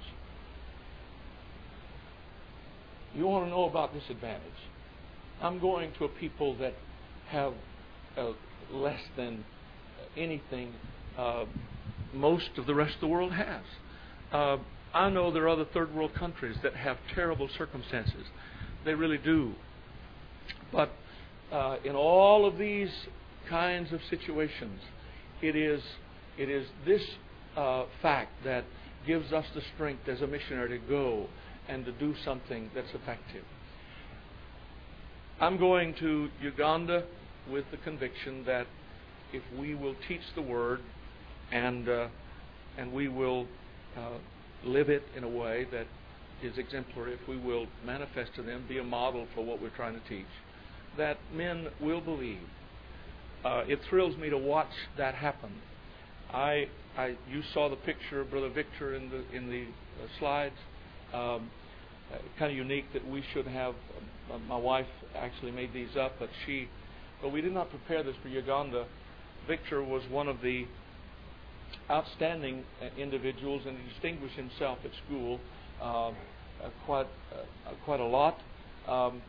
You want to know about disadvantage. I'm going to a people that have a less than anything uh, most of the rest of the world has. Uh, I know there are other third world countries that have terrible circumstances. They really do. But uh, in all of these kinds of situations, it is it is this uh, fact that gives us the strength as a missionary to go and to do something that's effective. I'm going to Uganda with the conviction that if we will teach the Word and uh, and we will uh, live it in a way that is exemplary, if we will manifest to them, be a model for what we're trying to teach, that men will believe. Uh, it thrills me to watch that happen. I, I, you saw the picture of Brother Victor in the in the uh, slides. Um, uh, kind of unique that we should have. Uh, my wife actually made these up, but she, but we did not prepare this for Uganda. Victor was one of the outstanding uh, individuals, and he distinguished himself at school uh, uh, quite uh, quite a lot. Um,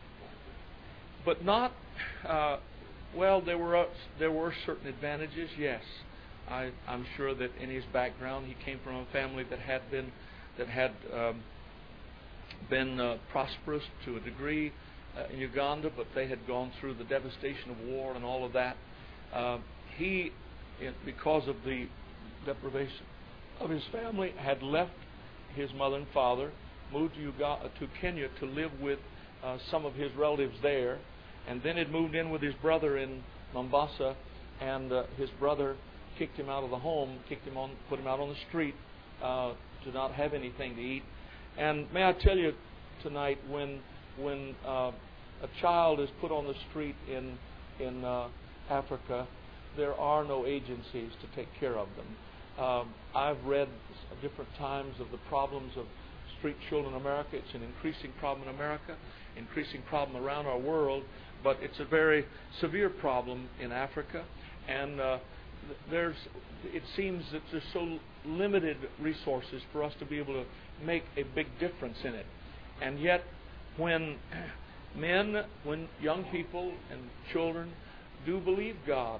but not. Uh, well, there were uh, there were certain advantages. Yes, I, I'm sure that in his background, he came from a family that had been that had um, been uh, prosperous to a degree uh, in Uganda, but they had gone through the devastation of war and all of that. Uh, he, in, because of the deprivation of his family, had left his mother and father, moved to Uganda, to Kenya to live with uh, some of his relatives there, and then had moved in with his brother in Mombasa, and uh, his brother kicked him out of the home, kicked him on, put him out on the street uh, to not have anything to eat. And may I tell you tonight, when when uh, a child is put on the street in in uh, Africa, there are no agencies to take care of them. Um, I've read different times of the problems of street children in America. It's an increasing problem in America, increasing problem around our world, but it's a very severe problem in Africa. And uh, there's, it seems that there's so limited resources for us to be able to make a big difference in it. And yet, when men, when young people and children do believe God,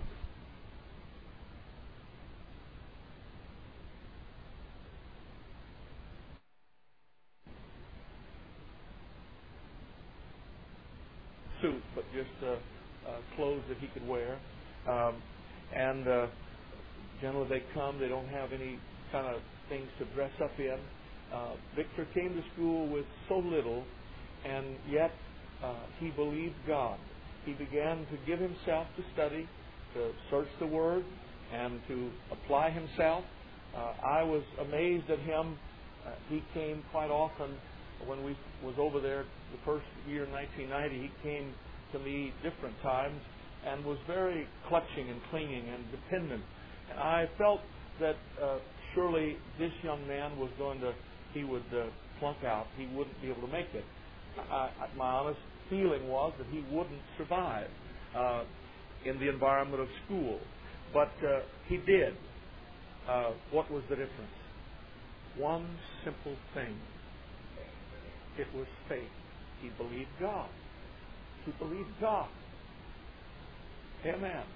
suit, but just uh, uh, clothes that he could wear. Um, and uh, generally they come, they don't have any kind of things to dress up in. Uh, Victor came to school with so little, and yet uh, he believed God. He began to give himself to study, to search the Word, and to apply himself. Uh, I was amazed at him. Uh, he came quite often. When we was over there the first year in nineteen ninety, he came to me different times and was very clutching and clinging and dependent. And I felt that uh, surely this young man was going to, he would uh, plunk out. He wouldn't be able to make it. I, I, my honest feeling was that he wouldn't survive uh, in the environment of school. But uh, he did. Uh, what was the difference? One simple thing. It was faith. He believed God. He believed God. Amen.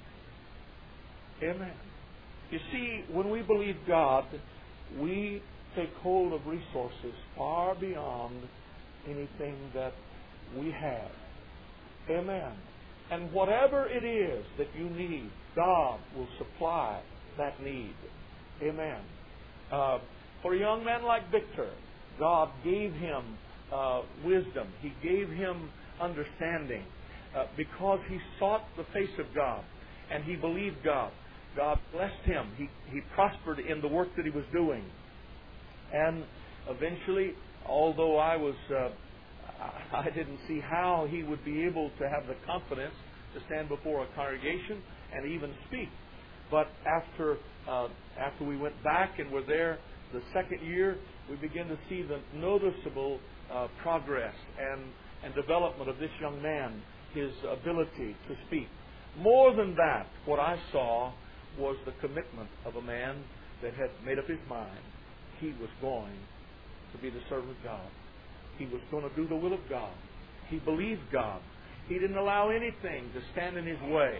Amen. You see, when we believe God, we take hold of resources far beyond anything that we have. Amen. And whatever it is that you need, God will supply that need. Amen. Uh, for a young man like Victor, God gave him Uh, wisdom. He gave him understanding uh, because he sought the face of God and he believed God. God blessed him. He, he prospered in the work that he was doing. And eventually, although I was, uh, I didn't see how he would be able to have the confidence to stand before a congregation and even speak. But after uh, after we went back and were there the second year, we began to see the noticeable uh, progress and, and development of this young man, his ability to speak. More than that, what I saw was the commitment of a man that had made up his mind. He was going to be the servant of God. He was going to do the will of God. He believed God. He didn't allow anything to stand in his way.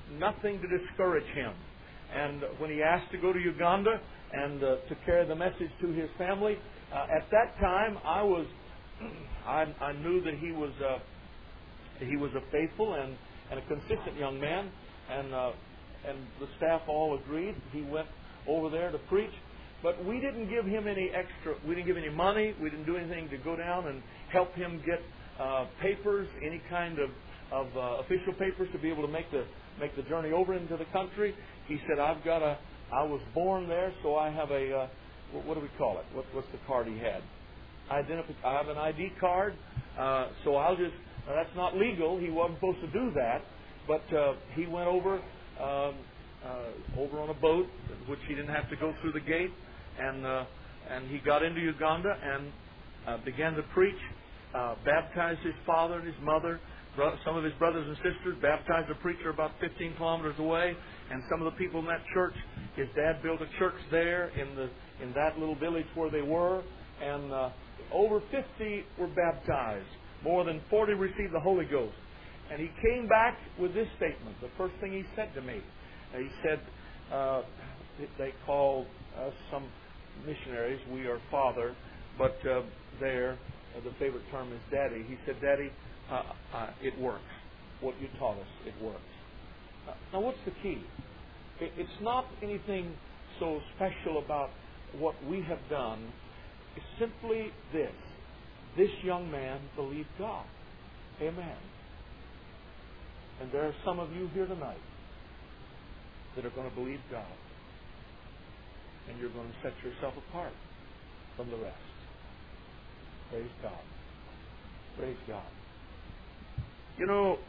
nothing to discourage him. And when he asked to go to Uganda and uh, to carry the message to his family, uh, at that time I was, I, I knew that he was, uh, he was a faithful and, and a consistent young man, and uh, and the staff all agreed he went over there to preach. But we didn't give him any extra. We didn't give any money. We didn't do anything to go down and help him get uh, papers, any kind of of uh, official papers to be able to make the make the journey over into the country. He said, "I've got a. I was born there, so I have a. Uh, what, what do we call it? What, what's the card he had? Identif- I have an I D card. Uh, so I'll just. Now that's not legal. He wasn't supposed to do that, but uh, he went over um, uh, over on a boat, which he didn't have to go through the gate, and uh, and he got into Uganda and uh, began to preach. Uh, baptized his father and his mother. Some of his brothers and sisters, baptized a preacher about fifteen kilometers away, and some of the people in that church, his dad built a church there in the in that little village where they were, and uh, over fifty were baptized. More than forty received the Holy Ghost. And he came back with this statement. The first thing he said to me, uh, he said, uh, they call us some missionaries, we are father, but uh, there, uh, the favorite term is daddy. He said, Daddy, Uh, uh, it works. What you taught us, it works. Uh, now, what's the key? It, it's not anything so special about what we have done. It's simply this. This young man believed God. Amen. And there are some of you here tonight that are going to believe God. And you're going to set yourself apart from the rest. Praise God. Praise God. You know,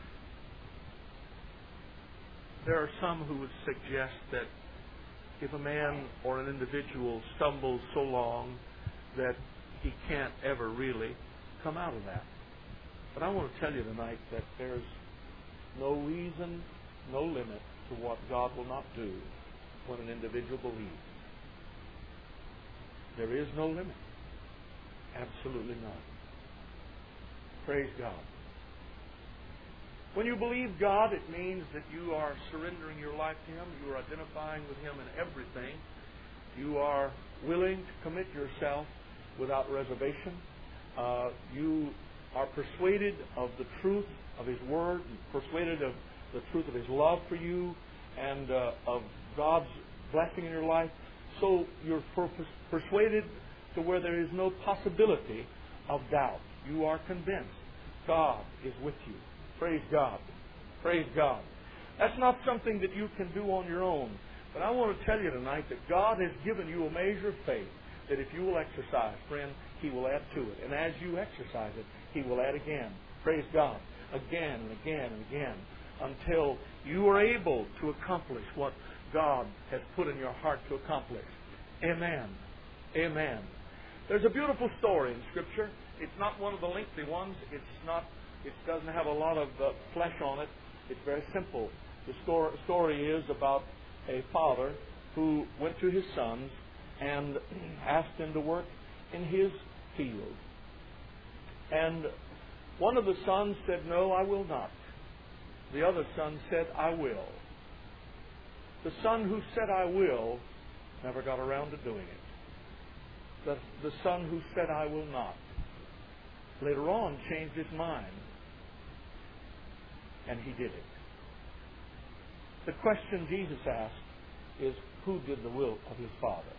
there are some who would suggest that if a man or an individual stumbles so long that he can't ever really come out of that. But I want to tell you tonight that there's no reason, no limit to what God will not do when an individual believes. There is no limit. Absolutely none. Praise God. When you believe God, it means that you are surrendering your life to Him. You are identifying with Him in everything. You are willing to commit yourself without reservation. Uh, you are persuaded of the truth of His Word, persuaded of the truth of His love for you, and uh, of God's blessing in your life. So you're persuaded to where there is no possibility of doubt. You are convinced God is with you. Praise God. Praise God. That's not something that you can do on your own. But I want to tell you tonight that God has given you a measure of faith that if you will exercise, friend, He will add to it. And as you exercise it, He will add again. Praise God. Again and again and again until you are able to accomplish what God has put in your heart to accomplish. Amen. Amen. There's a beautiful story in Scripture. It's not one of the lengthy ones. It's not. It doesn't have a lot of uh, flesh on it. It's very simple. The story, story is about a father who went to his sons and asked them to work in his field. And one of the sons said, "No, I will not." The other son said, "I will." The son who said, "I will," never got around to doing it. The, the son who said, "I will not," later on changed his mind. And he did it. The question Jesus asked is, who did the will of his Father?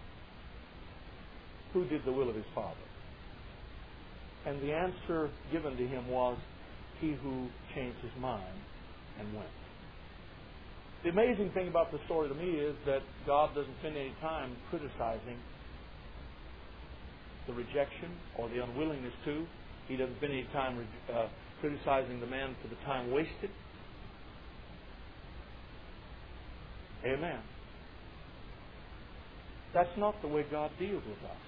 Who did the will of his Father? And the answer given to him was, he who changed his mind and went. The amazing thing about the story to me is that God doesn't spend any time criticizing the rejection or the unwillingness to. He doesn't spend any time uh, criticizing the man for the time wasted. Amen. That's not the way God deals with us.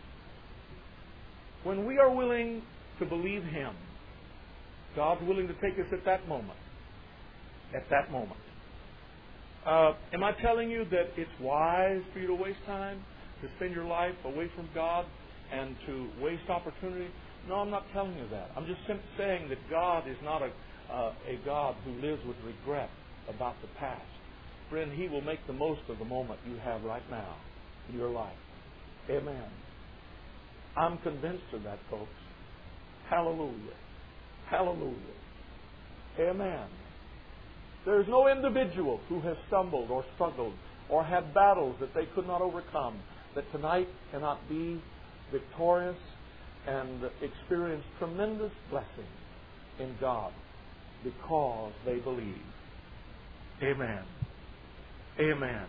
When we are willing to believe Him, God's willing to take us at that moment. At that moment. Uh, am I telling you that it's wise for you to waste time, to spend your life away from God, and to waste opportunity? No, I'm not telling you that. I'm just simply saying that God is not a, uh, a God who lives with regret. about the past. Friend, He will make the most of the moment you have right now in your life. Amen. I'm convinced of that, folks. Hallelujah. Hallelujah. Amen. There's no individual who has stumbled or struggled or had battles that they could not overcome that tonight cannot be victorious and experience tremendous blessing in God because they believe. Amen. Amen.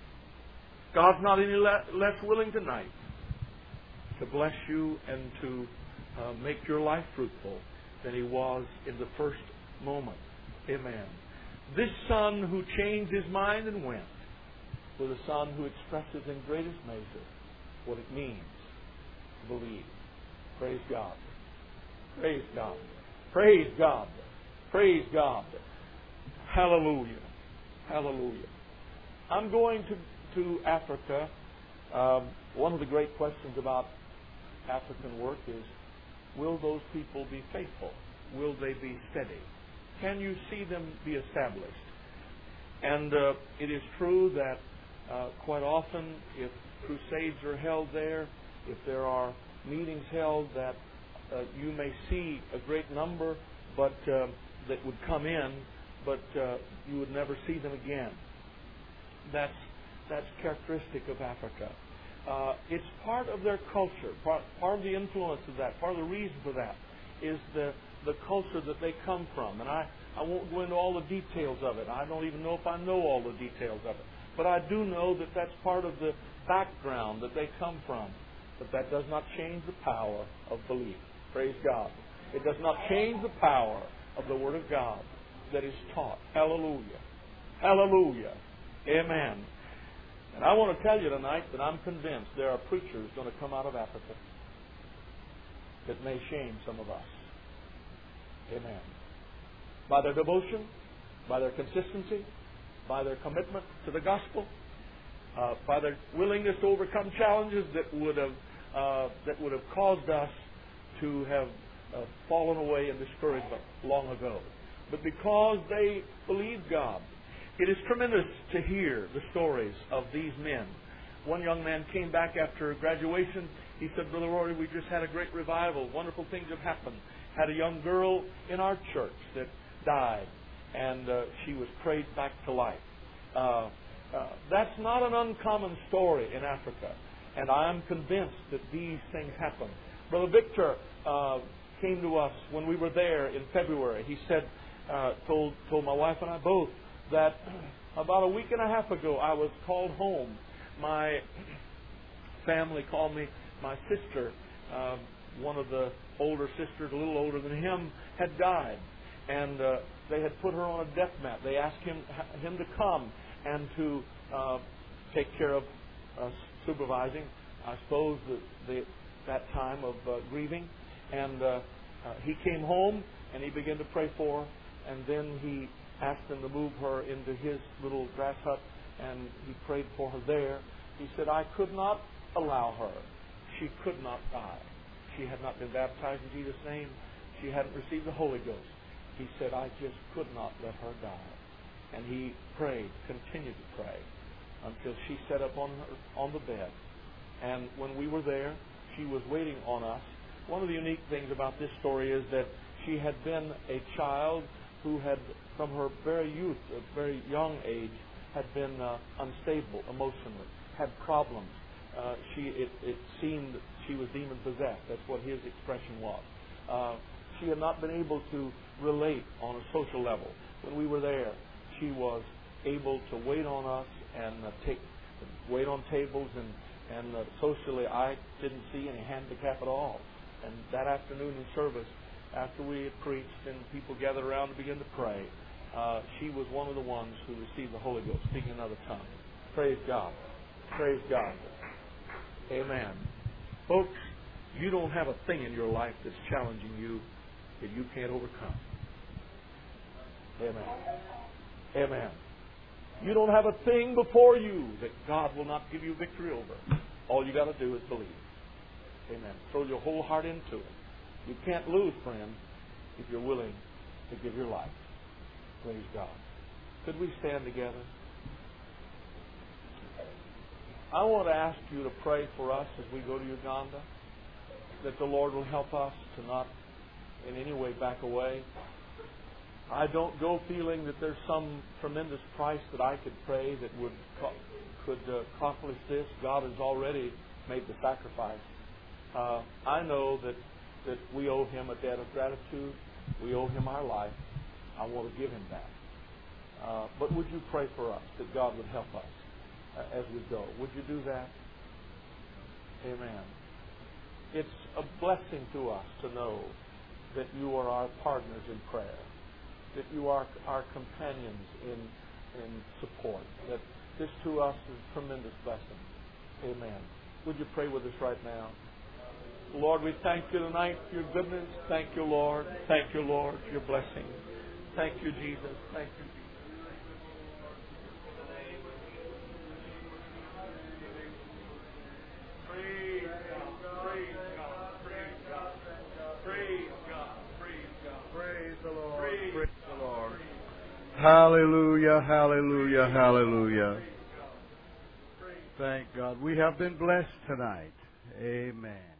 God's not any le- less willing tonight to bless you and to uh, make your life fruitful than He was in the first moment. Amen. This son who changed his mind and went was a son who expresses in greatest measure what it means to believe. Praise God. Praise God. Praise God. Praise God. Hallelujah. Hallelujah. I'm going to, to Africa. Um, one of the great questions about African work is, will those people be faithful? Will they be steady? Can you see them be established? And uh, it is true that uh, quite often, if crusades are held there, if there are meetings held, that uh, you may see a great number, but uh, that would come in, but uh, you would never see them again. That's that's characteristic of Africa. Uh, it's part of their culture. Part, part of the influence of that, part of the reason for that, is the the culture that they come from. And I, I won't go into all the details of it. I don't even know if I know all the details of it. But I do know that that's part of the background that they come from. But that does not change the power of belief. Praise God. It does not change the power of the Word of God that is taught. Hallelujah. Hallelujah. Amen. And I want to tell you tonight that I'm convinced there are preachers going to come out of Africa that may shame some of us. Amen. By their devotion, by their consistency, by their commitment to the gospel, uh, by their willingness to overcome challenges that would have uh, that would have caused us to have uh, fallen away in discouragement long ago. But because they believe God, it is tremendous to hear the stories of these men. One young man came back after graduation. He said, Brother Rory, we just had a great revival. Wonderful things have happened. Had a young girl in our church that died, and uh, she was prayed back to life. Uh, uh, that's not an uncommon story in Africa, and I am convinced that these things happen. Brother Victor uh, came to us when we were there in February. He said, uh, told told my wife and I both that about a week and a half ago I was called home. My family called me. My sister, uh, one of the older sisters, a little older than him, had died, and uh, they had put her on a death mat. They asked him him to come and to uh, take care of uh, supervising, I suppose, the, the, that time of uh, grieving. And uh, uh, he came home and he began to pray for her, and then he asked them to move her into his little grass hut, and he prayed for her there. He said, I could not allow her. She could not die. She had not been baptized in Jesus' name. She hadn't received the Holy Ghost. He said, I just could not let her die. And he prayed, continued to pray, until she sat up on her, on the bed. And when we were there, she was waiting on us. One of the unique things about this story is that she had been a child who had, from her very youth, a very young age, had been uh, unstable emotionally, had problems. Uh, she, it, it seemed that she was demon-possessed. That's what his expression was. Uh, she had not been able to relate on a social level. When we were there, she was able to wait on us and uh, take wait on tables, and, and uh, socially I didn't see any handicap at all. And that afternoon in service, after we had preached and people gathered around to begin to pray, uh, she was one of the ones who received the Holy Ghost, speaking another tongue. Praise God. Praise God. Amen. Folks, you don't have a thing in your life that's challenging you that you can't overcome. Amen. Amen. You don't have a thing before you that God will not give you victory over. All you got to do is believe. Amen. Throw your whole heart into it. You can't lose, friend, if you're willing to give your life. Praise God. Could we stand together? I want to ask you to pray for us as we go to Uganda, that the Lord will help us to not in any way back away. I don't go feeling that there's some tremendous price that I could pay that would could uh, accomplish this. God has already made the sacrifice. Uh, I know that, that we owe Him a debt of gratitude. We owe Him our life. I want to give Him that. Uh, but would you pray for us that God would help us uh, as we go? Would you do that? Amen. It's a blessing to us to know that you are our partners in prayer, that you are our companions in in support, that this to us is a tremendous blessing. Amen. Would you pray with us right now? Lord, we thank you tonight for your goodness. Thank you, Lord. Thank you, Lord, for your blessing. Thank you, Jesus. Thank you, Jesus. Praise God. Praise God. Praise God. Praise God. Praise God. Praise the Lord. Praise, Praise the Lord. Hallelujah, hallelujah, hallelujah. Thank God. We have been blessed tonight. Amen.